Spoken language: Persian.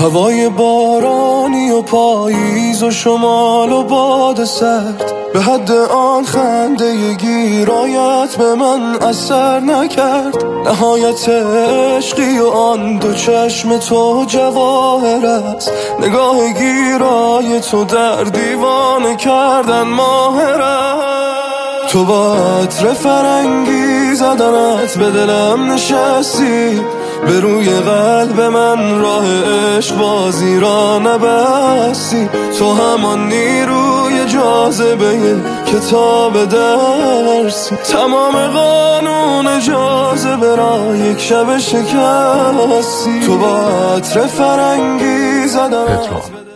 هوای بارانی و پاییز و شمال و باد سرد، به حد آن خنده گیرایت به من اثر نکرد. نهایت عشقی و آن دو چشم تو جواهر است، نگاه گیرای تو در دیوانه کردن ماهر است. تو با عطر فرنگی زدنت به دلم نشستی، به روی قلب من راه عشق بازی را نبستی. تو همان نیروی جاذبه کتاب درسی، تمام قانون جاذبه را یک شب شکستی. تو با عطر فرنگی زدنت